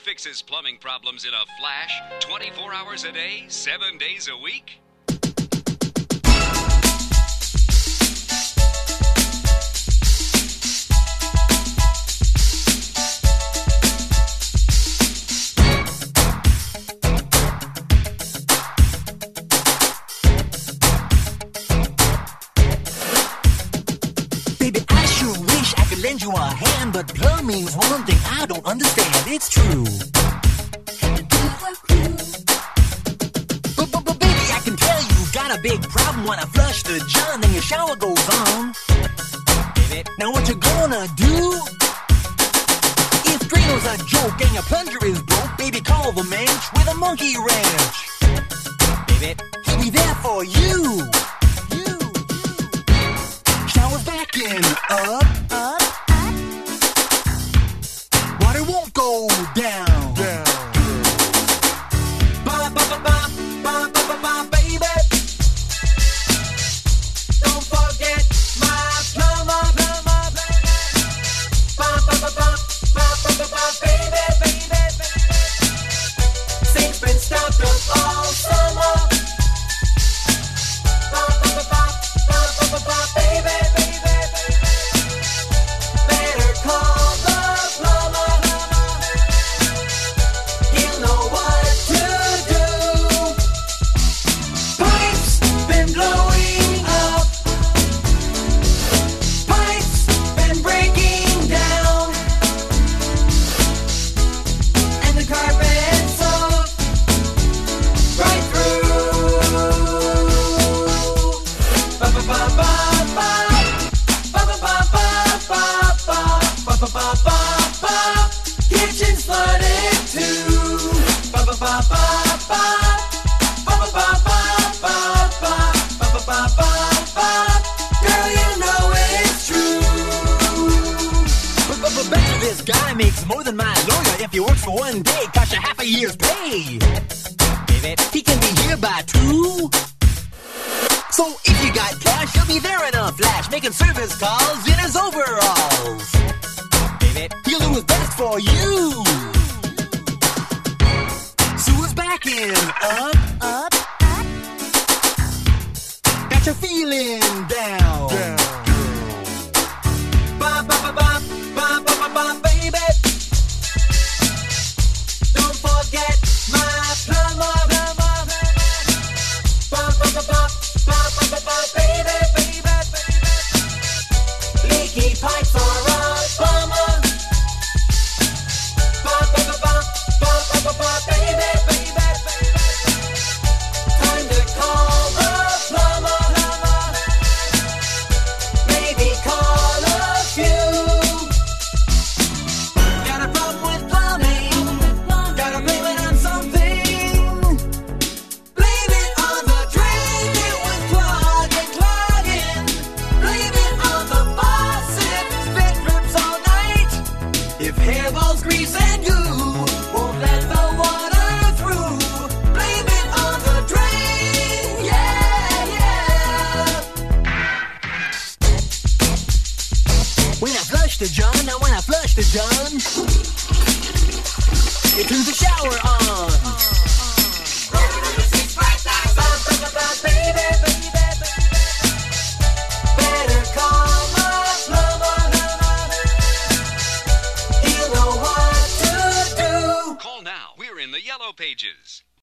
fixes plumbing problems in a flash, 24 hours a day, 7 days a week? Baby, I sure wish I could lend you a hand, but plumbing's one thing I don't understand. It's true. But baby, I can tell you got a big problem when I flush the John and your shower goes on. Baby, now what you gonna do? If Drano's a joke and your plunger is broke, baby, call the mensch with a monkey wrench. Baby, he'll be there for you. Shower's backing up. Water won't go down. Baby. Don't forget my plumber. Baby. Sink's been stopped up all summer. Baby. Better call the plumber. He'll know what to do. Pipes been blowing up. Pipes been breaking down. And the carpet's soaked right through. Kitchen's flooded too. Girl, you know it's true. But bet you this guy makes more than my lawyer if he works for one day, cost you half a year's pay. Baby, he can be here by 2. So if you got cash, he'll be there in a flash, making service calls in his overalls. Baby, he'll do his best for you. Sewer's backing up. Got you feeling down. Baby. Don't forget my plumber. Baby. Leaky pipes are a bummer. Baby. Time to call the plumber. Maybe call a few. Got a problem with plumbing. Gotta blame it on something. Blame it on the drain. It was clogging. Blame it on the faucet. Spit drips all night. If hairballs, grease, and goo won't let the water through, blame it on the drain. Yeah. When I flush the John, it turns the shower on. Baby. Better call my plumber. He'll know what to do. Call now. We're in the Yellow Pages.